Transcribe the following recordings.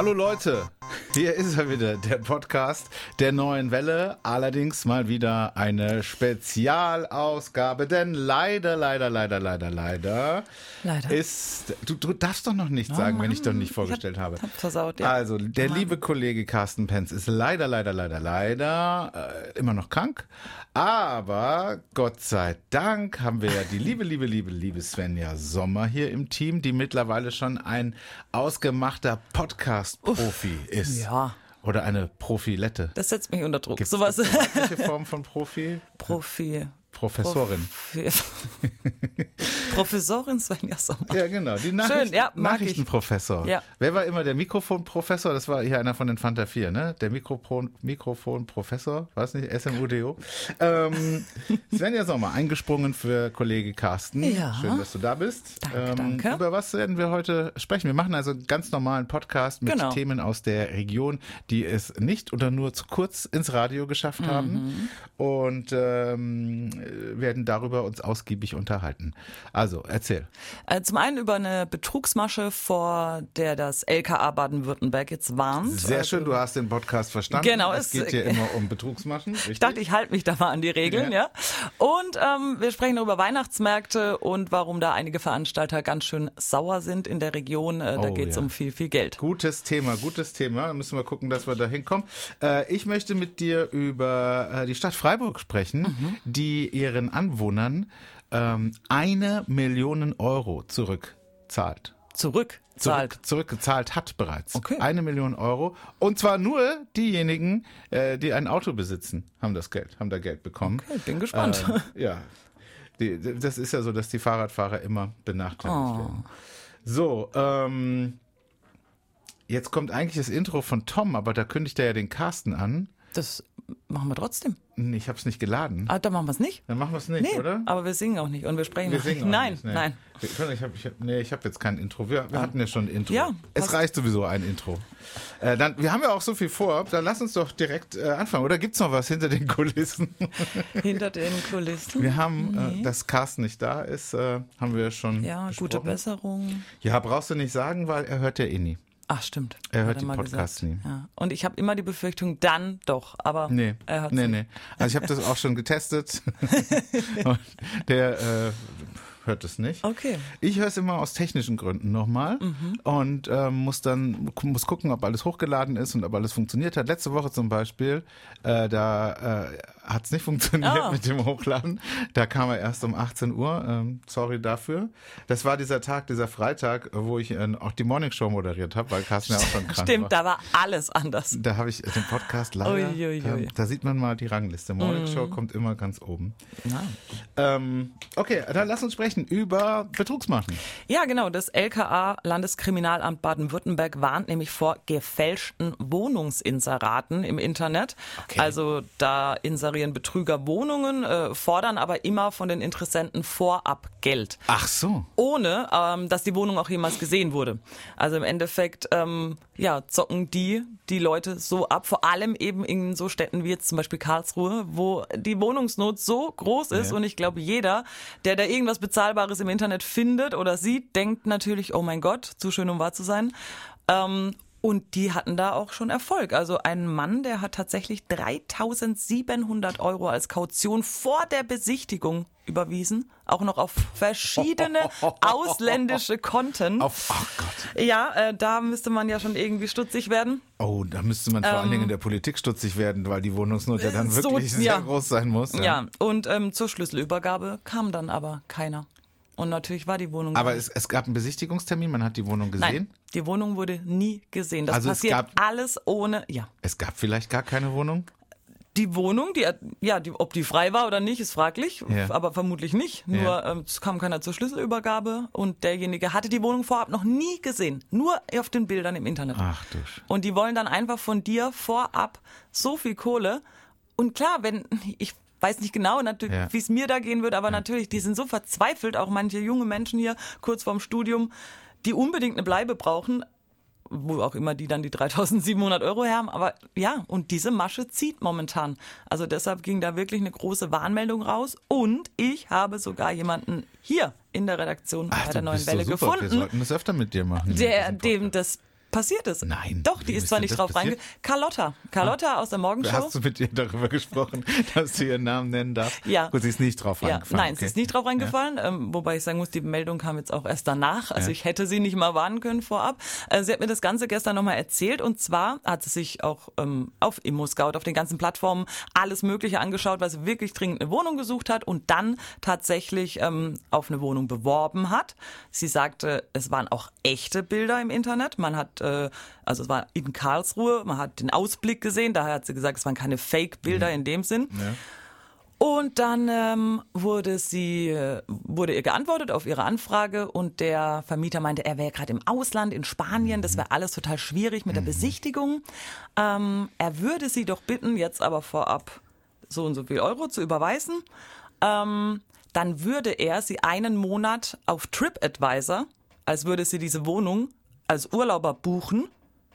Hallo Leute, hier ist er wieder, der Podcast der Neuen Welle, allerdings mal wieder eine Spezialausgabe, denn leider ist, du darfst doch noch nichts sagen, wenn ich doch nicht vorgestellt habe. Hab versaut, ja. Also, der liebe Kollege Carsten Penz ist leider immer noch krank, aber Gott sei Dank haben wir ja die liebe Svenja Sommer hier im Team, die mittlerweile schon ein ausgemachter Podcast-Profi ist. Ja. Oder eine Profilette. Das setzt mich unter Druck. Gibt's Sowas. welche Form von Profi? Professorin. Professorin Svenja Sommer. Ja, genau. Die Schön, ja, mag Nachrichtenprofessor. Ja. Wer war immer der Mikrofonprofessor? Das war hier einer von den Fanta 4, ne? Der Mikrofonprofessor, war es nicht? SMUDO. Svenja Sommer, eingesprungen für Kollege Carsten. Ja. Schön, dass du da bist. Danke. Über was werden wir heute sprechen? Wir machen also einen ganz normalen Podcast mit Themen aus der Region, die es nicht oder nur zu kurz ins Radio geschafft haben. Und werden darüber uns ausgiebig unterhalten. Also, erzähl. Zum einen über eine Betrugsmasche, vor der das LKA Baden-Württemberg jetzt warnt. Sehr schön, du hast den Podcast verstanden. Genau. Es geht hier immer um Betrugsmaschen. Richtig? Ich dachte, ich halte mich da mal an die Regeln, ja. Und wir sprechen über Weihnachtsmärkte und warum da einige Veranstalter ganz schön sauer sind in der Region. Da geht es um viel Geld. Gutes Thema. Da müssen wir gucken, dass wir da hinkommen. Ich möchte mit dir über die Stadt Freiburg sprechen, die ihren Anwohnern 1 Million Euro zurückzahlt. Zurückgezahlt hat bereits. Okay. 1 Million Euro. Und zwar nur diejenigen, die ein Auto besitzen, haben da Geld bekommen. Okay, bin gespannt. Ja. Das ist ja so, dass die Fahrradfahrer immer benachteiligt werden. So, jetzt kommt eigentlich das Intro von Tom, aber da kündigt er ja den Carsten an. Das machen wir trotzdem. Nee, ich habe es nicht geladen. Ah, dann machen wir es nicht? Dann machen wir es nicht, Nee, oder? aber wir singen auch nicht und wir sprechen auch nicht. Auch Nein, nicht, nee. nein. Ich habe jetzt kein Intro. Wir hatten ja schon ein Intro. Ja, es passt. reicht sowieso ein Intro. Wir haben ja auch so viel vor. Dann lass uns doch direkt anfangen. Oder gibt's noch was hinter den Kulissen? Hinter den Kulissen? Wir haben, dass Carsten nicht da ist, haben wir schon besprochen. Gute Besserung. Ja, brauchst du nicht sagen, weil er hört ja eh nie. Ach, stimmt. Er hört Hat die mal Podcasts nie. Ja. Und ich habe immer die Befürchtung, dann doch. Aber er hört Nee. Also ich habe das auch schon getestet. Und der hört es nicht. Okay. Ich höre es immer aus technischen Gründen nochmal und muss gucken, ob alles hochgeladen ist und ob alles funktioniert hat. Letzte Woche zum Beispiel, da hat es nicht funktioniert mit dem Hochladen. Da kam er erst um 18 Uhr. Sorry dafür. Das war dieser Freitag, wo ich auch die Morning Show moderiert habe, weil Carsten ja auch schon krank war. Stimmt, da war alles anders. Da habe ich den Podcast leider. Da sieht man mal die Rangliste. Morning Show kommt immer ganz oben. Okay, dann lass uns sprechen über Betrugsmaschen. Ja, genau. Das LKA, Landeskriminalamt Baden-Württemberg, warnt nämlich vor gefälschten Wohnungsinseraten im Internet. Okay. Also da inserieren Betrüger Wohnungen, fordern aber immer von den Interessenten vorab Geld. Ach so. Ohne, dass die Wohnung auch jemals gesehen wurde. Also im Endeffekt, zocken die Leute so ab, vor allem eben in so Städten wie jetzt zum Beispiel Karlsruhe, wo die Wohnungsnot so groß ist und ich glaube, jeder, der da irgendwas Bezahlbares im Internet findet oder sieht, denkt natürlich, oh mein Gott, zu schön, um wahr zu sein. Und die hatten da auch schon Erfolg. Also ein Mann, der hat tatsächlich 3.700 Euro als Kaution vor der Besichtigung überwiesen. Auch noch auf verschiedene ausländische Konten. Ach Gott. Ja, da müsste man ja schon irgendwie stutzig werden. Oh, da müsste man vor allen Dingen in der Politik stutzig werden, weil die Wohnungsnot ja dann wirklich sehr groß sein muss. Ja, und zur Schlüsselübergabe kam dann aber keiner. Und natürlich war die Wohnung... Aber es gab einen Besichtigungstermin, man hat die Wohnung gesehen? Nein, die Wohnung wurde nie gesehen. Das passiert alles ohne... Ja. Es gab vielleicht gar keine Wohnung? Die Wohnung, ob die frei war oder nicht, ist fraglich, aber vermutlich nicht. Nur es kam keiner zur Schlüsselübergabe und derjenige hatte die Wohnung vorab noch nie gesehen. Nur auf den Bildern im Internet. Ach du. Und die wollen dann einfach von dir vorab so viel Kohle. Und klar, ich weiß nicht genau, wie es mir da gehen würde, aber natürlich, die sind so verzweifelt, auch manche junge Menschen hier kurz vorm Studium, die unbedingt eine Bleibe brauchen, wo auch immer die dann die 3.700 Euro haben, aber ja, und diese Masche zieht momentan. Also deshalb ging da wirklich eine große Warnmeldung raus und ich habe sogar jemanden hier in der Redaktion bei der Neuen Welle gefunden, wir sollten das öfter mit dir machen. dem das passiert ist. Nein. Doch, die ist zwar nicht drauf reingegangen. Carlotta aus der Morgenshow. Hast du mit ihr darüber gesprochen, dass sie ihren Namen nennen darf? Ja. Gut, sie ist nicht drauf reingefallen. Nein, sie ist nicht drauf reingefallen, wobei ich sagen muss, die Meldung kam jetzt auch erst danach. Also ich hätte sie nicht mal warnen können vorab. Sie hat mir das Ganze gestern nochmal erzählt und zwar hat sie sich auch auf ImmoScout, auf den ganzen Plattformen alles Mögliche angeschaut, weil sie wirklich dringend eine Wohnung gesucht hat und dann tatsächlich auf eine Wohnung beworben hat. Sie sagte, es waren auch echte Bilder im Internet. Man hat, also es war in Karlsruhe, man hat den Ausblick gesehen, daher hat sie gesagt, es waren keine Fake-Bilder in dem Sinn. Ja. Und dann wurde ihr geantwortet auf ihre Anfrage und der Vermieter meinte, er wäre gerade im Ausland, in Spanien, das wäre alles total schwierig mit der Besichtigung. Er würde sie doch bitten, jetzt aber vorab so und so viel Euro zu überweisen. Dann würde er sie einen Monat auf TripAdvisor, als würde sie diese Wohnung als Urlauber buchen,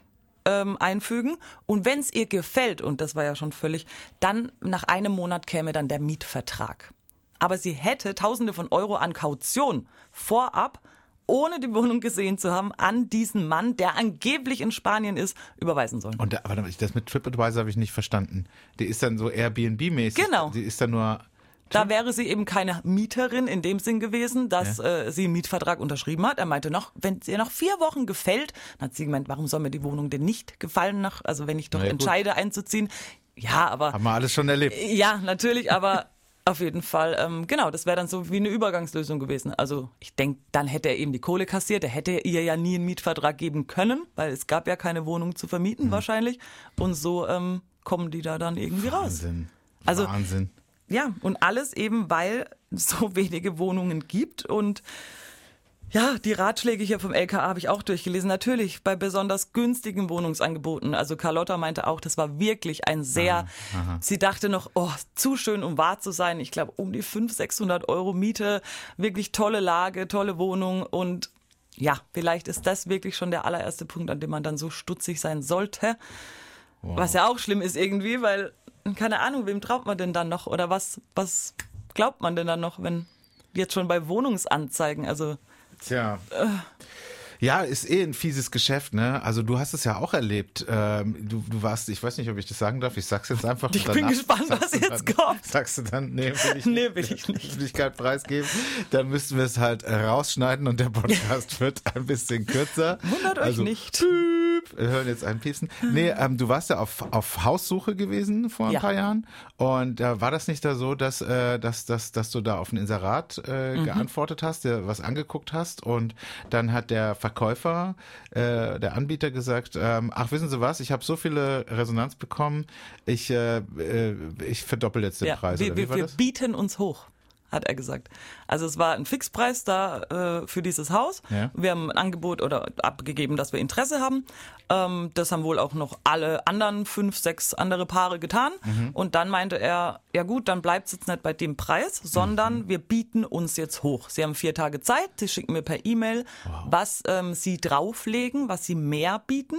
einfügen. Und wenn es ihr gefällt, und das war ja schon völlig, dann nach einem Monat käme dann der Mietvertrag. Aber sie hätte Tausende von Euro an Kaution vorab, ohne die Wohnung gesehen zu haben, an diesen Mann, der angeblich in Spanien ist, überweisen sollen. Und das mit TripAdvisor habe ich nicht verstanden. Die ist dann so Airbnb-mäßig. Genau. Die ist dann nur... Da wäre sie eben keine Mieterin in dem Sinn gewesen, dass sie einen Mietvertrag unterschrieben hat. Er meinte noch, wenn es ihr nach 4 Wochen gefällt, dann hat sie gemeint, warum soll mir die Wohnung denn nicht gefallen, also wenn ich doch entscheide einzuziehen. Ja, aber... Haben wir alles schon erlebt. Ja, natürlich, aber auf jeden Fall, genau, das wäre dann so wie eine Übergangslösung gewesen. Also ich denke, dann hätte er eben die Kohle kassiert, er hätte ihr ja nie einen Mietvertrag geben können, weil es gab ja keine Wohnung zu vermieten wahrscheinlich. Und so kommen die da dann irgendwie raus. Wahnsinn. Ja, und alles eben, weil es so wenige Wohnungen gibt und ja, die Ratschläge hier vom LKA habe ich auch durchgelesen. Natürlich bei besonders günstigen Wohnungsangeboten. Also Carlotta meinte auch, das war wirklich ein sehr, sie dachte noch, zu schön, um wahr zu sein. Ich glaube, um die 500-600 Euro Miete, wirklich tolle Lage, tolle Wohnung und ja, vielleicht ist das wirklich schon der allererste Punkt, an dem man dann so stutzig sein sollte. Wow. Was ja auch schlimm ist irgendwie, weil keine Ahnung, wem traut man denn dann noch? Oder was glaubt man denn dann noch, wenn jetzt schon bei Wohnungsanzeigen, also... Tja. Ja, ist ein fieses Geschäft, ne? Also du hast es ja auch erlebt. Du warst, ich weiß nicht, ob ich das sagen darf, ich sag's jetzt einfach. Ich bin gespannt, was jetzt kommt. Sagst du dann, will ich nicht. Öffentlichkeit preisgeben. Dann müssten wir es halt rausschneiden und der Podcast wird ein bisschen kürzer. Wundert euch nicht. Wir hören jetzt einen Piepsen. Nee, du warst ja auf Haussuche gewesen vor ein paar Jahren. Und war das nicht da so, dass du da auf ein Inserat geantwortet hast, dir was angeguckt hast und dann hat der Verkäufer, der Anbieter gesagt, ach, wissen Sie was, ich habe so viele Resonanz bekommen, ich verdoppel jetzt den Preis. Wir bieten uns hoch, hat er gesagt. Also es war ein Fixpreis da für dieses Haus. Ja. Wir haben ein Angebot oder abgegeben, dass wir Interesse haben. Das haben wohl auch noch alle anderen 5, 6 andere Paare getan. Und dann meinte er, ja gut, dann bleibt es jetzt nicht bei dem Preis, sondern wir bieten uns jetzt hoch. Sie haben 4 Tage Zeit, Sie schicken mir per E-Mail, was Sie drauflegen, was Sie mehr bieten.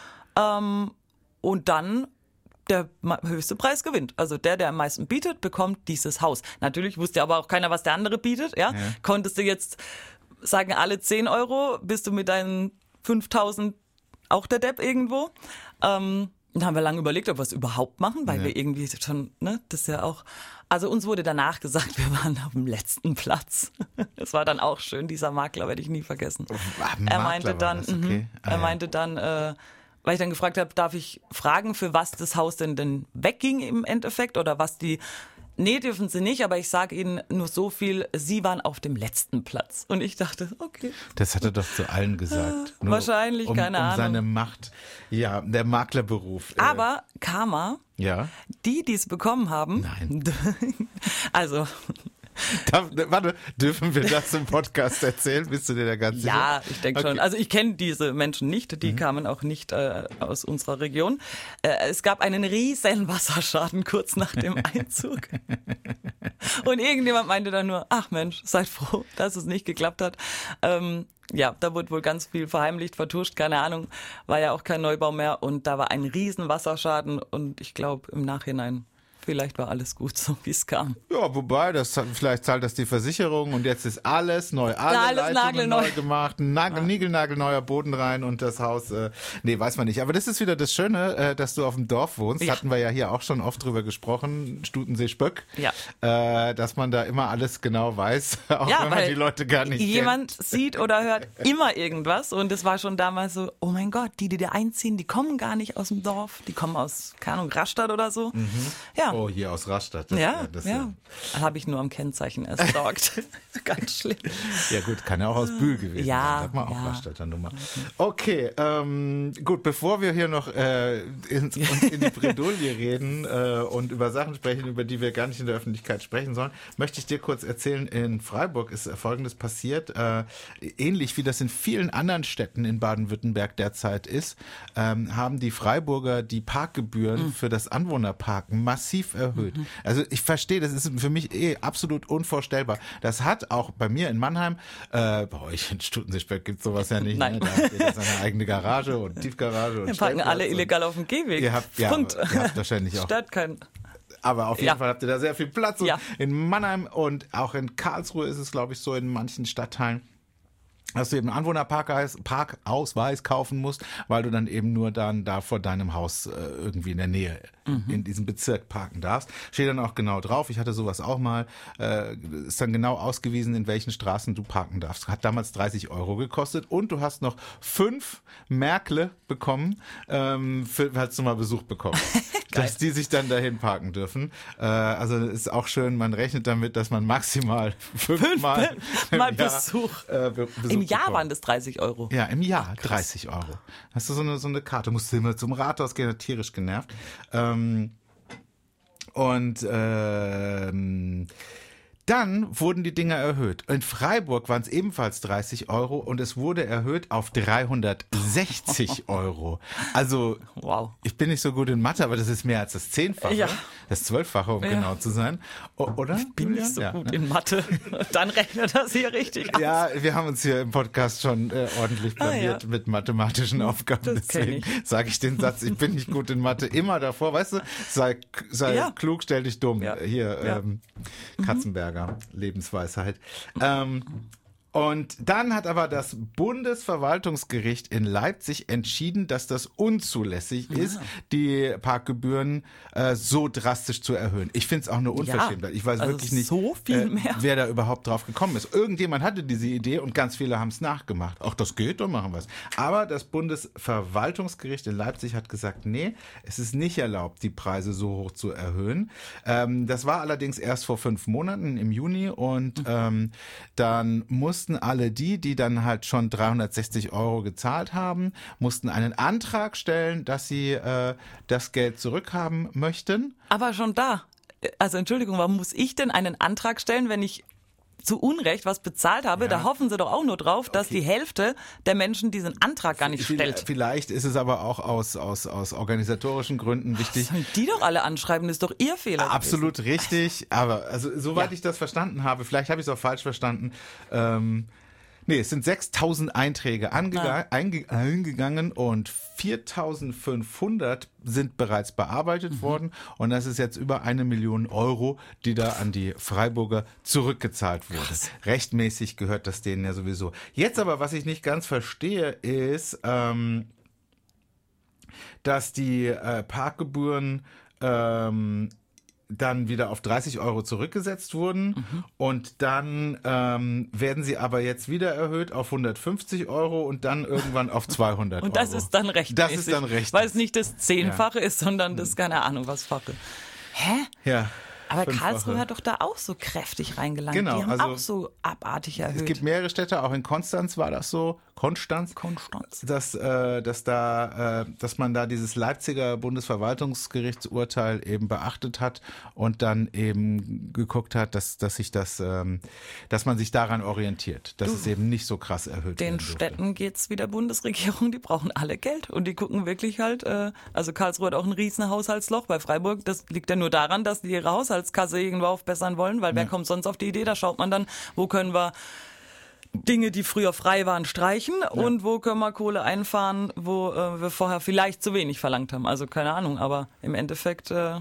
Und dann der höchste Preis gewinnt. Also der am meisten bietet, bekommt dieses Haus. Natürlich wusste aber auch keiner, was der andere bietet. Ja? Konntest du jetzt sagen, alle 10 Euro, bist du mit deinen 5.000 auch der Depp irgendwo. Dann haben wir lange überlegt, ob wir es überhaupt machen, weil wir irgendwie schon, ne, das ist ja auch, also uns wurde danach gesagt, wir waren auf dem letzten Platz. Das war dann auch schön, dieser Makler werde ich nie vergessen. Er meinte dann, weil ich dann gefragt habe, darf ich fragen, für was das Haus denn wegging im Endeffekt oder was die... Nee, dürfen Sie nicht, aber ich sage Ihnen nur so viel, Sie waren auf dem letzten Platz. Und ich dachte, okay. Das hat er doch zu allen gesagt. Wahrscheinlich, keine Ahnung. Um seine Macht, ja, der Maklerberuf. Aber Karma, die es bekommen haben... Nein. Also... Dürfen wir das im Podcast erzählen? Bist du dir da ganz sicher? Ja, ich denke schon. Also ich kenne diese Menschen nicht, die kamen auch nicht aus unserer Region. Es gab einen riesen Wasserschaden kurz nach dem Einzug. Und irgendjemand meinte dann nur, ach Mensch, seid froh, dass es nicht geklappt hat. Ja, da wurde wohl ganz viel verheimlicht, vertuscht, keine Ahnung, war ja auch kein Neubau mehr und da war ein riesen Wasserschaden und ich glaube im Nachhinein Vielleicht war alles gut, so wie es kam. Ja, wobei, vielleicht zahlt das die Versicherung und jetzt ist alles neu. Alle Leitungen neu gemacht, niegelnagelneuer Boden rein und das Haus, nee, weiß man nicht. Aber das ist wieder das Schöne, dass du auf dem Dorf wohnst. Ja. Hatten wir ja hier auch schon oft drüber gesprochen, Stutensee-Spöck. Ja. Dass man da immer alles genau weiß, auch wenn man die Leute gar nicht jemand kennt. Sieht oder hört immer irgendwas und es war schon damals so, oh mein Gott, die da einziehen, die kommen gar nicht aus dem Dorf, die kommen aus, keine Ahnung, Rastatt oder so. Mhm. Ja. Oh, hier aus Rastatt. Das habe ich nur am Kennzeichen erstalkt. Ganz schlimm. Ja gut, kann ja auch aus Bühl gewesen sein. Hat man auch Rastatter Nummer. Okay, gut, bevor wir hier noch in die Bredouille reden und über Sachen sprechen, über die wir gar nicht in der Öffentlichkeit sprechen sollen, möchte ich dir kurz erzählen, in Freiburg ist Folgendes passiert, ähnlich wie das in vielen anderen Städten in Baden-Württemberg derzeit ist, haben die Freiburger die Parkgebühren für das Anwohnerparken massiv erhöht. Also ich verstehe, das ist für mich absolut unvorstellbar. Das hat auch bei mir in Mannheim, bei euch in Stutensee-Spöck gibt es sowas ja nicht. Nein. Ne? Da habt ihr seine eigene Garage und Tiefgarage. Und wir parken alle illegal auf dem Gehweg. Ihr habt wahrscheinlich auch. Stört keinen. Aber auf jeden Fall habt ihr da sehr viel Platz. Und Ja. in Mannheim und auch in Karlsruhe ist es, glaube ich, so in manchen Stadtteilen, dass du eben einen Anwohnerparkausweis kaufen musst, weil du dann eben nur dann da vor deinem Haus irgendwie in der Nähe in diesem Bezirk parken darfst. Steht dann auch genau drauf. Ich hatte sowas auch mal. Ist dann genau ausgewiesen, in welchen Straßen du parken darfst. Hat damals 30 € gekostet und du hast noch 5 Märkle bekommen, falls du mal Besuch bekommst. Dass die sich dann dahin parken dürfen. Also ist auch schön, man rechnet damit, dass man maximal 5 Mal Besuch. Im Jahr waren das 30 €. Ja, im Jahr 30 €. Hast du so eine Karte, musst du immer zum Rathaus gehen, tierisch genervt. Dann wurden die Dinger erhöht. In Freiburg waren es ebenfalls 30 € und es wurde erhöht auf 360 €. Also, wow. Ich bin nicht so gut in Mathe, aber das ist mehr als das 10-fache, ja. das 12-fache, um genau zu sein. Oder? Ich bin nicht so gut in Mathe. Dann rechnet das hier richtig aus. Ja, wir haben uns hier im Podcast schon ordentlich blamiert mit mathematischen Aufgaben. Deswegen sage ich den Satz, ich bin nicht gut in Mathe, immer davor. Weißt du, sei klug, stell dich dumm. Ja. Hier, Katzenberger Lebensweisheit. Und dann hat aber das Bundesverwaltungsgericht in Leipzig entschieden, dass das unzulässig ist, die Parkgebühren so drastisch zu erhöhen. Ich finde es auch eine Unverschämtheit. Ich weiß wirklich nicht, so viel mehr. Wer da überhaupt drauf gekommen ist. Irgendjemand hatte diese Idee und ganz viele haben es nachgemacht. Auch das geht, dann machen wir es. Aber das Bundesverwaltungsgericht in Leipzig hat gesagt, nee, es ist nicht erlaubt, die Preise so hoch zu erhöhen. Das war allerdings erst vor 5 Monaten im Juni und dann mussten alle die dann halt schon 360 € gezahlt haben, mussten einen Antrag stellen, dass sie das Geld zurückhaben möchten. Aber schon da, also Entschuldigung, warum muss ich denn einen Antrag stellen, wenn ich zu Unrecht was bezahlt habe? Ja. Da hoffen sie doch auch nur drauf, dass die Hälfte der Menschen diesen Antrag gar nicht stellt. Vielleicht ist es aber auch aus organisatorischen Gründen wichtig. Sollen die doch alle anschreiben, das ist doch ihr Fehler. Absolut richtig, aber also soweit ich das verstanden habe, vielleicht habe ich es auch falsch verstanden, nee, es sind 6.000 Einträge eingegangen und 4.500 sind bereits bearbeitet worden und das ist jetzt über 1 Million €, die da an die Freiburger zurückgezahlt wurde. Krass. Rechtmäßig gehört das denen ja sowieso. Jetzt aber, was ich nicht ganz verstehe, ist, dass die Parkgebühren dann wieder auf 30 € zurückgesetzt wurden und dann werden sie aber jetzt wieder erhöht auf 150 € und dann irgendwann auf 200 €. Und das ist dann rechtmäßig. Das ist dann rechtmäßig. Weil es nicht das 10-fache ist, sondern das, keine Ahnung, was Fache. Hä? Ja. Aber Karlsruhe hat doch da auch so kräftig reingelangt. Genau, die haben also auch so abartig erhöht. Es gibt mehrere Städte, auch in Konstanz war das so, dass man da dieses Leipziger Bundesverwaltungsgerichtsurteil eben beachtet hat und dann eben geguckt hat, dass man sich daran orientiert, dass es eben nicht so krass erhöht wird. Den Städten geht's wie der Bundesregierung, die brauchen alle Geld und die gucken wirklich halt, also Karlsruhe hat auch ein riesen Haushaltsloch, bei Freiburg, das liegt ja nur daran, dass die ihre Haushaltskasse irgendwo aufbessern wollen, weil wer kommt sonst auf die Idee, da schaut man dann, wo können wir Dinge, die früher frei waren, streichen und wo können wir Kohle einfahren, wo wir vorher vielleicht zu wenig verlangt haben. Also keine Ahnung, aber im Endeffekt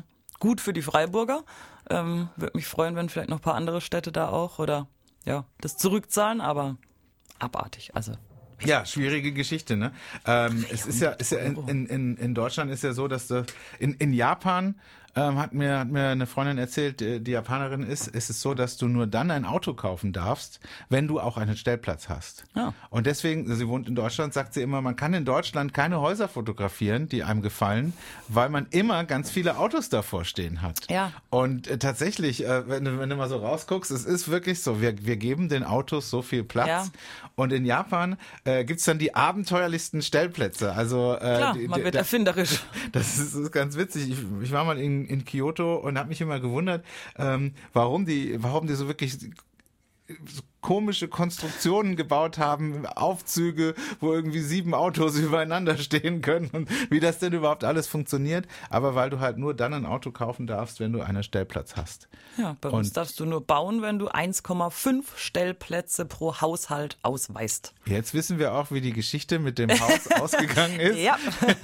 gut für die Freiburger. Würde mich freuen, wenn vielleicht noch ein paar andere Städte da auch oder ja, das zurückzahlen, aber abartig. Also ja, schwierige Geschichte, ne? Es ist ja in Deutschland ist ja so, dass in Japan hat mir eine Freundin erzählt, die Japanerin ist es so, dass du nur dann ein Auto kaufen darfst, wenn du auch einen Stellplatz hast. Ja. Und deswegen, sie wohnt in Deutschland, sagt sie immer, man kann in Deutschland keine Häuser fotografieren, die einem gefallen, weil man immer ganz viele Autos davor stehen hat. Ja. Und tatsächlich, wenn du mal so rausguckst, es ist wirklich so, wir geben den Autos so viel Platz. Ja. Und in Japan gibt's dann die abenteuerlichst Stellplätze. Also klar, man wird erfinderisch. Das ist ganz witzig. Ich war mal in Kyoto und habe mich immer gewundert, warum die so wirklich so komische Konstruktionen gebaut haben, Aufzüge, wo irgendwie 7 Autos übereinander stehen können und wie das denn überhaupt alles funktioniert. Aber weil du halt nur dann ein Auto kaufen darfst, wenn du einen Stellplatz hast. Ja, bei uns darfst du nur bauen, wenn du 1,5 Stellplätze pro Haushalt ausweist. Jetzt wissen wir auch, wie die Geschichte mit dem Haus ausgegangen ist. Ja.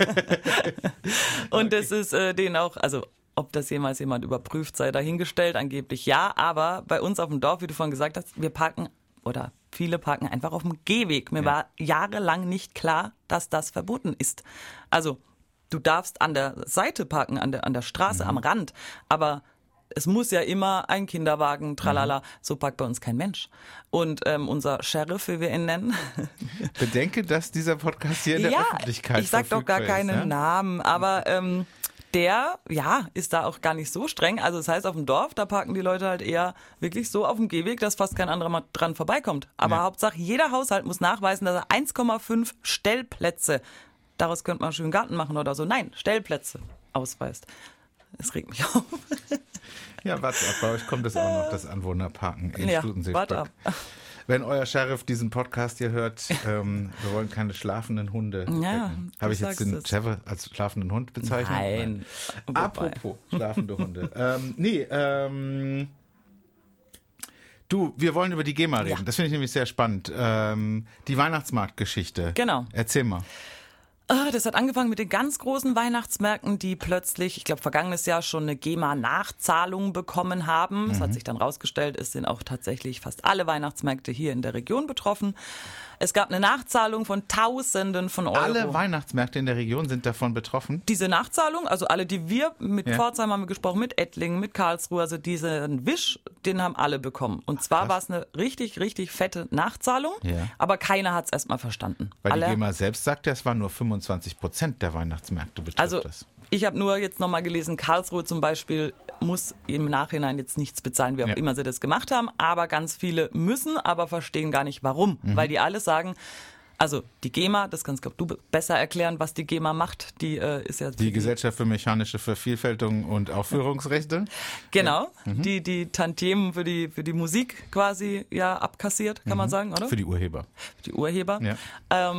Und das ist denen auch, also ob das jemals jemand überprüft, sei dahingestellt, angeblich ja, aber bei uns auf dem Dorf, wie du vorhin gesagt hast, wir parken oder viele parken einfach auf dem Gehweg. Mir war jahrelang nicht klar, dass das verboten ist. Also du darfst an der Seite parken, an der Straße, am Rand, aber es muss ja immer ein Kinderwagen, tralala, so parkt bei uns kein Mensch. Und unser Sheriff, wie wir ihn nennen. Bedenke, dass dieser Podcast hier in der Öffentlichkeit ich sag doch gar keinen Namen, aber der, ist da auch gar nicht so streng. Also das heißt, auf dem Dorf, da parken die Leute halt eher wirklich so auf dem Gehweg, dass fast kein anderer mal dran vorbeikommt. Aber Hauptsache, jeder Haushalt muss nachweisen, dass er 1,5 Stellplätze, daraus könnte man einen schönen Garten machen oder so, nein, Stellplätze ausweist. Es regt mich auf. Ja, warte ab, bei euch kommt es auch noch, das Anwohnerparken in Stutensee. Warte ab. Wenn euer Sheriff diesen Podcast hier hört, wir wollen keine schlafenden Hunde. Ja, habe ich jetzt den Sheriff als schlafenden Hund bezeichnet? Nein. Apropos schlafende Hunde. Du, wir wollen über die GEMA reden. Das finde ich nämlich sehr spannend. Die Weihnachtsmarktgeschichte. Genau. Erzähl mal. Das hat angefangen mit den ganz großen Weihnachtsmärkten, die plötzlich, ich glaube vergangenes Jahr schon eine GEMA-Nachzahlung bekommen haben. Es hat sich dann rausgestellt, es sind auch tatsächlich fast alle Weihnachtsmärkte hier in der Region betroffen. Es gab eine Nachzahlung von Tausenden von Euro. Alle Weihnachtsmärkte in der Region sind davon betroffen? Diese Nachzahlung, also alle, die wir, mit Pforzheim haben wir gesprochen, mit Ettlingen, mit Karlsruhe, also diesen Wisch, den haben alle bekommen. Und zwar war es eine richtig, richtig fette Nachzahlung, aber keiner hat es erstmal verstanden. Weil die GEMA selbst sagt ja, es waren nur 25% der Weihnachtsmärkte betrifft das. Ich habe nur jetzt nochmal gelesen, Karlsruhe zum Beispiel muss im Nachhinein jetzt nichts bezahlen, wie auch immer sie das gemacht haben. Aber ganz viele müssen, aber verstehen gar nicht warum. Weil die alle sagen, also die GEMA, das kannst du besser erklären, was die GEMA macht. Die ist ja die Gesellschaft für mechanische Vervielfältigung und Aufführungsrechte. Genau, die Tantiemen für die Musik quasi abkassiert, kann man sagen, oder? Für die Urheber. Für die Urheber. Ja.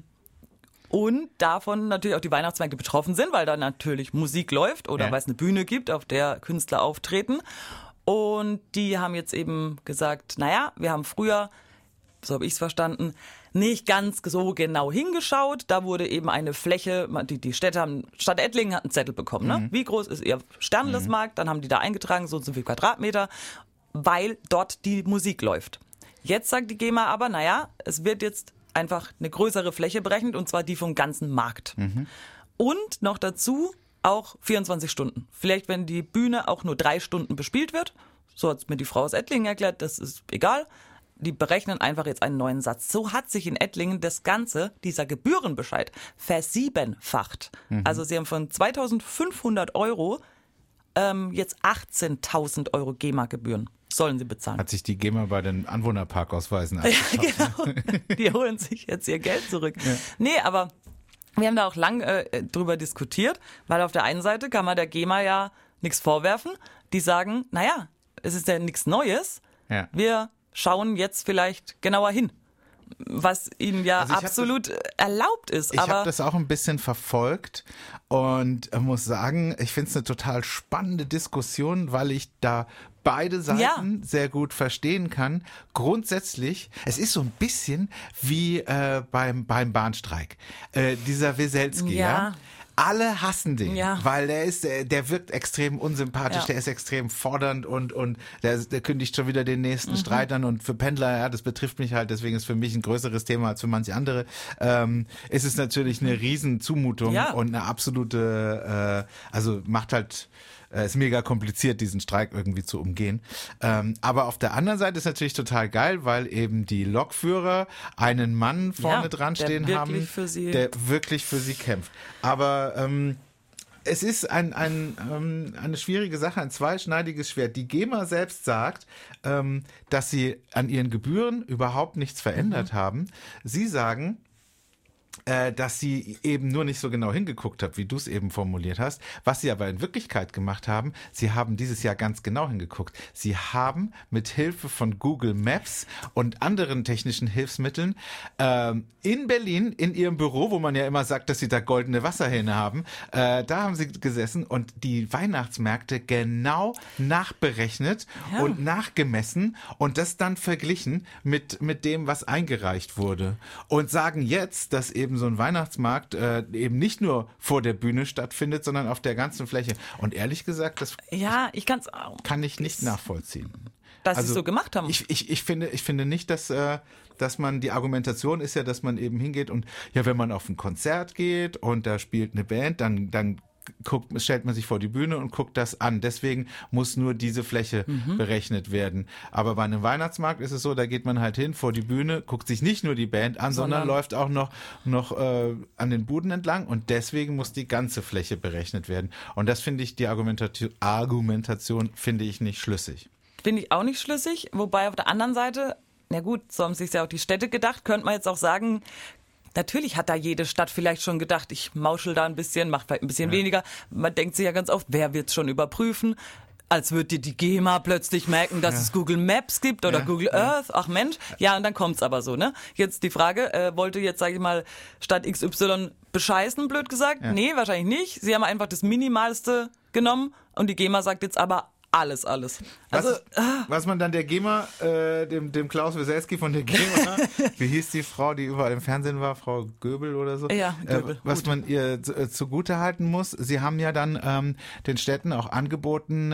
Und davon natürlich auch die Weihnachtsmärkte betroffen sind, weil da natürlich Musik läuft oder weil es eine Bühne gibt, auf der Künstler auftreten. Und die haben jetzt eben gesagt, naja, wir haben früher, so habe ich es verstanden, nicht ganz so genau hingeschaut. Da wurde eben eine Fläche, die Stadt Ettlingen hat einen Zettel bekommen. Ne? Wie groß ist ihr Sternlesmarkt? Dann haben die da eingetragen, so und so viel Quadratmeter, weil dort die Musik läuft. Jetzt sagt die GEMA aber, naja, es wird jetzt einfach eine größere Fläche berechnet, und zwar die vom ganzen Markt. Und noch dazu auch 24 Stunden. Vielleicht, wenn die Bühne auch nur 3 Stunden bespielt wird, so hat es mir die Frau aus Ettlingen erklärt, das ist egal, die berechnen einfach jetzt einen neuen Satz. So hat sich in Ettlingen das Ganze, dieser Gebührenbescheid, versiebenfacht. Also sie haben von 2.500 Euro jetzt 18.000 Euro GEMA-Gebühren. Sollen sie bezahlen. Hat sich die GEMA bei den Anwohnerparkausweisen abgeschafft. Ja, genau. Die holen sich jetzt ihr Geld zurück. Ja. Nee, aber wir haben da auch lang drüber diskutiert, weil auf der einen Seite kann man der GEMA ja nichts vorwerfen. Die sagen, naja, es ist ja nichts Neues. Ja. Wir schauen jetzt vielleicht genauer hin. Was ihnen ja absolut erlaubt ist. Ich habe das auch ein bisschen verfolgt und muss sagen, ich finde es eine total spannende Diskussion, weil ich da beide Seiten sehr gut verstehen kann. Grundsätzlich, es ist so ein bisschen wie beim Bahnstreik. Dieser Weselski, alle hassen den, Ja. weil der wirkt extrem unsympathisch, Ja. der ist extrem fordernd und der kündigt schon wieder den nächsten Streit an und für Pendler, ja, das betrifft mich halt, deswegen ist für mich ein größeres Thema als für manche andere, ist es natürlich eine Riesenzumutung Ja. und eine absolute, also macht halt, ist mega kompliziert, diesen Streik irgendwie zu umgehen. Aber auf der anderen Seite ist natürlich total geil, weil eben die Lokführer einen Mann vorne dran stehen haben, der wirklich für sie kämpft. Aber es ist eine schwierige Sache, ein zweischneidiges Schwert. Die GEMA selbst sagt, dass sie an ihren Gebühren überhaupt nichts verändert haben. Sie sagen, dass sie eben nur nicht so genau hingeguckt hat, wie du es eben formuliert hast. Was sie aber in Wirklichkeit gemacht haben, sie haben dieses Jahr ganz genau hingeguckt. Sie haben mit Hilfe von Google Maps und anderen technischen Hilfsmitteln in Berlin, in ihrem Büro, wo man ja immer sagt, dass sie da goldene Wasserhähne haben, da haben sie gesessen und die Weihnachtsmärkte genau nachberechnet und nachgemessen und das dann verglichen mit dem, was eingereicht wurde. Und sagen jetzt, dass eben so ein Weihnachtsmarkt eben nicht nur vor der Bühne stattfindet, sondern auf der ganzen Fläche. Und ehrlich gesagt, das kann ich nicht nachvollziehen. Dass sie es so gemacht haben. Ich finde nicht, dass man, die Argumentation ist ja, dass man eben hingeht und ja, wenn man auf ein Konzert geht und da spielt eine Band, dann stellt man sich vor die Bühne und guckt das an. Deswegen muss nur diese Fläche berechnet werden. Aber bei einem Weihnachtsmarkt ist es so, da geht man halt hin vor die Bühne, guckt sich nicht nur die Band an, sondern läuft auch noch an den Buden entlang und deswegen muss die ganze Fläche berechnet werden. Und das finde ich, die Argumentation finde ich nicht schlüssig. Finde ich auch nicht schlüssig, wobei auf der anderen Seite, na gut, so haben sich ja auch die Städte gedacht, könnte man jetzt auch sagen, natürlich hat da jede Stadt vielleicht schon gedacht, ich mauschel da ein bisschen, mach vielleicht ein bisschen weniger. Man denkt sich ja ganz oft, wer wird's schon überprüfen? Als würde die GEMA plötzlich merken, dass es Google Maps gibt oder Google Earth. Ach Mensch, ja, und dann kommt's aber so, ne? Jetzt die Frage, wollte jetzt, sage ich mal, Stadt XY bescheißen, blöd gesagt? Ja. Nee, wahrscheinlich nicht. Sie haben einfach das Minimalste genommen und die GEMA sagt jetzt aber alles. Also, was man dann der GEMA, dem Klaus Wieselski von der GEMA, wie hieß die Frau, die überall im Fernsehen war, Frau Göbel oder so? Ja, Göbel. Was man ihr zugute halten muss, sie haben ja dann den Städten auch angeboten,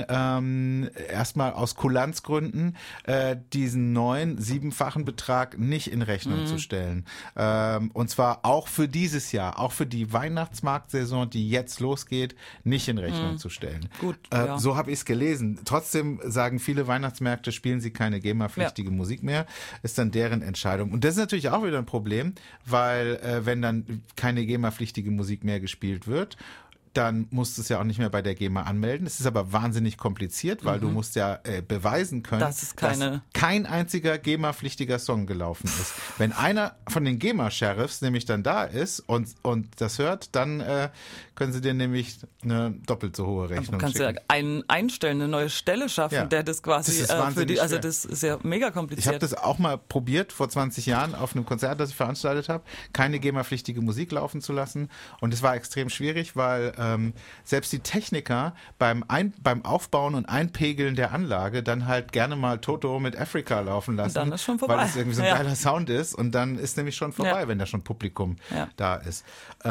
erstmal aus Kulanzgründen, diesen neuen 7-fachen Betrag nicht in Rechnung zu stellen. Und zwar auch für dieses Jahr, auch für die Weihnachtsmarktsaison, die jetzt losgeht, nicht in Rechnung zu stellen. Gut, so habe ich es gelesen. Trotzdem sagen viele Weihnachtsmärkte, spielen sie keine GEMA-pflichtige Musik mehr. Ist dann deren Entscheidung. Und das ist natürlich auch wieder ein Problem, weil wenn dann keine GEMA-pflichtige Musik mehr gespielt wird, dann musst du es ja auch nicht mehr bei der GEMA anmelden. Es ist aber wahnsinnig kompliziert, weil du musst ja beweisen können, dass kein einziger GEMA-pflichtiger Song gelaufen ist. Wenn einer von den GEMA-Sheriffs nämlich dann da ist und das hört, dann können sie dir nämlich eine doppelt so hohe Rechnung kannst schicken. Du ja einstellen, eine neue Stelle schaffen, der das quasi das ist für die, also das ist ja mega kompliziert. Ich habe das auch mal probiert vor 20 Jahren auf einem Konzert, das ich veranstaltet habe, keine GEMA-pflichtige Musik laufen zu lassen und es war extrem schwierig, weil selbst die Techniker beim Aufbauen und Einpegeln der Anlage dann halt gerne mal Toto mit Africa laufen lassen, und dann ist schon vorbei. weil es irgendwie so ein geiler Sound ist und dann ist nämlich schon vorbei, wenn da schon Publikum da ist.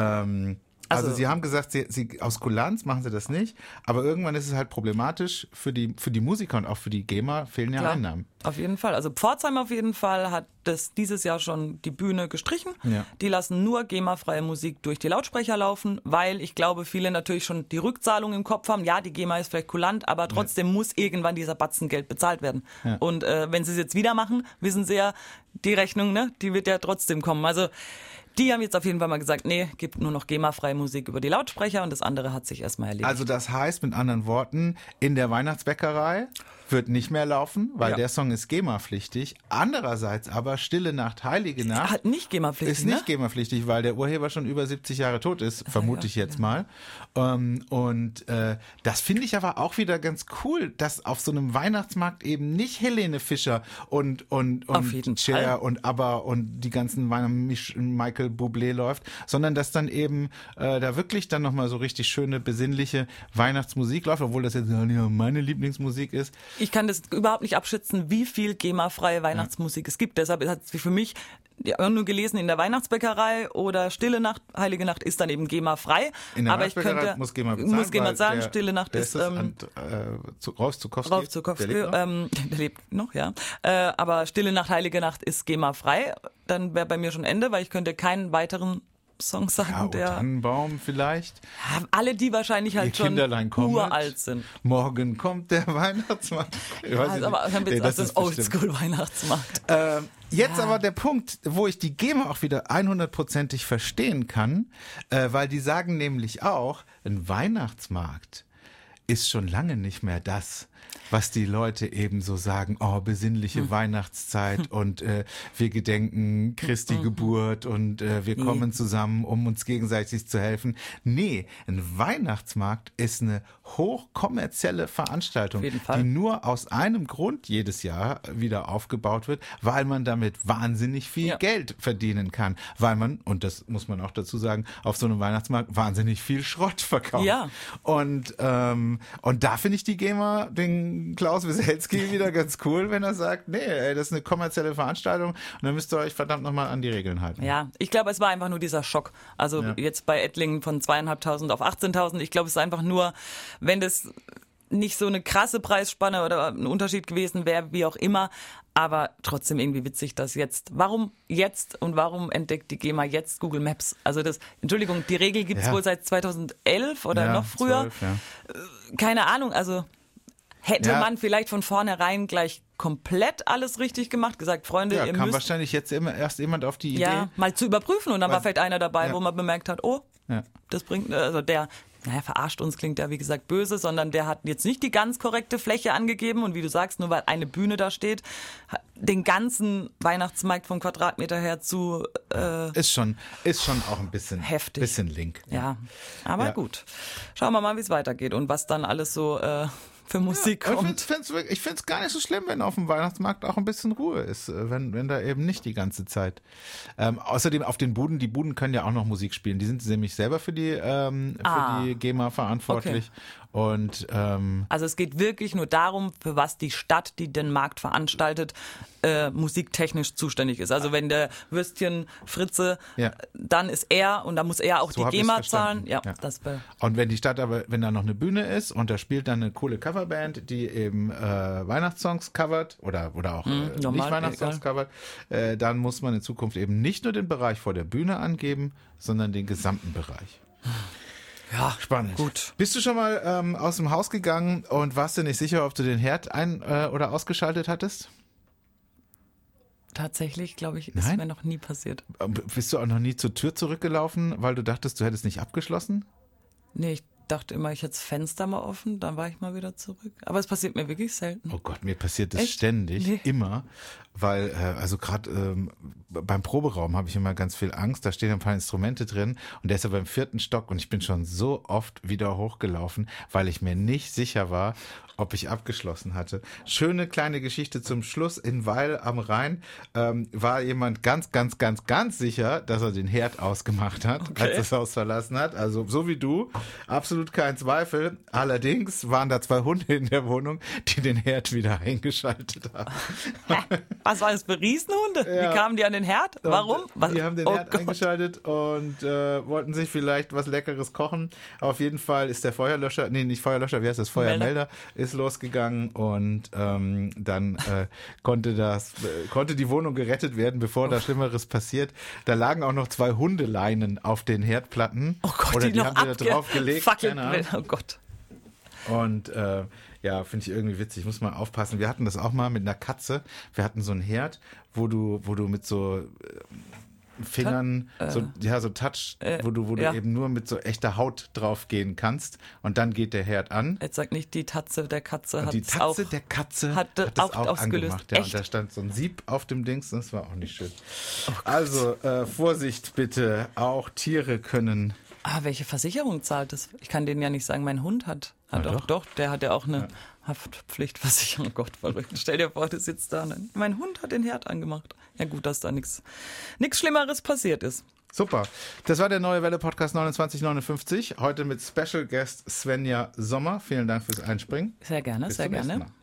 Also sie haben gesagt, sie aus Kulanz machen sie das nicht, aber irgendwann ist es halt problematisch für die Musiker und auch für die GEMA fehlen ja Einnahmen. Auf jeden Fall. Also Pforzheim auf jeden Fall hat das dieses Jahr schon die Bühne gestrichen. Ja. Die lassen nur GEMA-freie Musik durch die Lautsprecher laufen, weil ich glaube, viele natürlich schon die Rückzahlung im Kopf haben. Ja, die GEMA ist vielleicht kulant, aber trotzdem muss irgendwann dieser Batzen Geld bezahlt werden. Ja. Und wenn sie es jetzt wieder machen, wissen sie ja, die Rechnung, ne, die wird ja trotzdem kommen. Also die haben jetzt auf jeden Fall mal gesagt, nee, gibt nur noch GEMA-freie Musik über die Lautsprecher und das andere hat sich erstmal erledigt. Also das heißt mit anderen Worten, in der Weihnachtsbäckerei wird nicht mehr laufen, weil der Song ist GEMA-pflichtig. Andererseits aber Stille Nacht, Heilige Nacht hat nicht GEMA-pflichtig, ist nicht GEMA-pflichtig, weil der Urheber schon über 70 Jahre tot ist, vermute ich jetzt mal. Und das finde ich aber auch wieder ganz cool, dass auf so einem Weihnachtsmarkt eben nicht Helene Fischer und Cher und ABBA und die ganzen Michael Bublé läuft, sondern dass dann eben da wirklich dann nochmal so richtig schöne, besinnliche Weihnachtsmusik läuft, obwohl das jetzt meine Lieblingsmusik ist. Ich kann das überhaupt nicht abschätzen, wie viel GEMA-freie Weihnachtsmusik es gibt. Deshalb hat es für mich nur gelesen in der Weihnachtsbäckerei oder Stille Nacht, Heilige Nacht ist dann eben GEMA-frei. In der Aber ich könnte, muss GEMA bezahlen. Muss GEMA zahlen, Stille Nacht ist... Rolf Zukowski, der lebt noch, ja. Aber Stille Nacht, Heilige Nacht ist GEMA-frei. Dann wäre bei mir schon Ende, weil ich könnte keinen weiteren Song sagen, der Tannenbaum vielleicht. Alle, die wahrscheinlich halt schon uralt sind. Morgen kommt der Weihnachtsmarkt. Aber das ist Oldschool-Weihnachtsmarkt. Jetzt aber der Punkt, wo ich die GEMA auch wieder 100%ig verstehen kann, weil die sagen nämlich auch, ein Weihnachtsmarkt ist schon lange nicht mehr das, was die Leute eben so sagen, besinnliche Weihnachtszeit und wir gedenken Christi Geburt und wir kommen zusammen, um uns gegenseitig zu helfen. Nee, ein Weihnachtsmarkt ist eine hochkommerzielle Veranstaltung, die nur aus einem Grund jedes Jahr wieder aufgebaut wird, weil man damit wahnsinnig viel Geld verdienen kann, weil man, und das muss man auch dazu sagen, auf so einem Weihnachtsmarkt wahnsinnig viel Schrott verkauft. Ja. Und da finde ich die GEMA, den Klaus Wieselski wieder ganz cool, wenn er sagt, nee, ey, das ist eine kommerzielle Veranstaltung und dann müsst ihr euch verdammt nochmal an die Regeln halten. Ja, ich glaube, es war einfach nur dieser Schock. Also jetzt bei Ettlingen von 2.500 auf 18.000. Ich glaube, es ist einfach nur, wenn das nicht so eine krasse Preisspanne oder ein Unterschied gewesen wäre, wie auch immer, aber trotzdem irgendwie witzig, dass jetzt. Warum jetzt und warum entdeckt die GEMA jetzt Google Maps? Also Entschuldigung, die Regel gibt es wohl seit 2011 oder noch früher. 12, ja. Keine Ahnung, also hätte man vielleicht von vornherein gleich komplett alles richtig gemacht, gesagt, Freunde, ihr kam müsst... wahrscheinlich jetzt erst jemand auf die Idee. Ja, mal zu überprüfen und dann war vielleicht einer dabei, wo man bemerkt hat, das bringt, also verarscht uns klingt ja wie gesagt böse, sondern der hat jetzt nicht die ganz korrekte Fläche angegeben und wie du sagst, nur weil eine Bühne da steht, den ganzen Weihnachtsmarkt vom Quadratmeter her zu... Ist schon auch ein bisschen heftig. Bisschen link. Ja, aber gut. Schauen wir mal, wie es weitergeht und was dann alles so... für Musik kommt. Ich finde es gar nicht so schlimm, wenn auf dem Weihnachtsmarkt auch ein bisschen Ruhe ist, wenn da eben nicht die ganze Zeit. Außerdem auf den Buden, die Buden können ja auch noch Musik spielen. Die sind nämlich selber für die GEMA verantwortlich. Okay. Und also es geht wirklich nur darum, für was die Stadt, die den Markt veranstaltet, musiktechnisch zuständig ist. Also wenn der Würstchen Fritze, dann ist er und dann muss er auch so die GEMA zahlen. Ja. Und wenn die Stadt wenn da noch eine Bühne ist und da spielt dann eine coole Coverband, die eben Weihnachtssongs covert oder auch nicht Weihnachtssongs covert, dann muss man in Zukunft eben nicht nur den Bereich vor der Bühne angeben, sondern den gesamten Bereich. Ja, spannend. Gut. Bist du schon mal aus dem Haus gegangen und warst dir nicht sicher, ob du den Herd ein- oder ausgeschaltet hattest? Tatsächlich, glaube ich, ist mir noch nie passiert. Bist du auch noch nie zur Tür zurückgelaufen, weil du dachtest, du hättest nicht abgeschlossen? Nee, ich dachte immer, ich hätte das Fenster mal offen, dann war ich mal wieder zurück. Aber es passiert mir wirklich selten. Oh Gott, mir passiert das ständig, immer, weil, also gerade beim Proberaum habe ich immer ganz viel Angst, da stehen ein paar Instrumente drin und der ist aber im 4. Stock und ich bin schon so oft wieder hochgelaufen, weil ich mir nicht sicher war, ob ich abgeschlossen hatte. Schöne kleine Geschichte zum Schluss. In Weil am Rhein war jemand ganz sicher, dass er den Herd ausgemacht hat, als er das Haus verlassen hat. Also so wie du, absolut kein Zweifel. Allerdings waren da 2 Hunde in der Wohnung, die den Herd wieder eingeschaltet haben. Was war das für Riesenhunde? Wie kamen die an den Herd? Warum? Die haben den Herd eingeschaltet und wollten sich vielleicht was Leckeres kochen. Auf jeden Fall ist der Feuerlöscher, nee, nicht Feuerlöscher, wie heißt das? Feuermelder ist losgegangen und dann konnte die Wohnung gerettet werden, bevor da Schlimmeres passiert. Da lagen auch noch 2 Hundeleinen auf den Herdplatten. Oh Gott, oder die noch haben sie da draufgelegt. Oh Gott. Und finde ich irgendwie witzig, muss man aufpassen. Wir hatten das auch mal mit einer Katze. Wir hatten so einen Herd, wo du mit so Fingern, so Touch, wo du eben nur mit so echter Haut drauf gehen kannst und dann geht der Herd an. Jetzt sag nicht, die Tatze der Katze hat es auch. Die Tatze der Katze hat das auch angemacht. Ja, und da stand so ein Sieb auf dem Dings, das war auch nicht schön. Oh, also Vorsicht bitte, auch Tiere können... welche Versicherung zahlt das? Ich kann denen ja nicht sagen, mein Hund hat doch, der hat ja auch eine Haftpflichtversicherung. Oh Gott, verrückt. Stell dir vor, du sitzt da und mein Hund hat den Herd angemacht. Ja gut, dass da nichts Schlimmeres passiert ist. Super. Das war der Neue Welle Podcast 2959. Heute mit Special Guest Svenja Sommer. Vielen Dank fürs Einspringen. Sehr gerne, sehr gerne.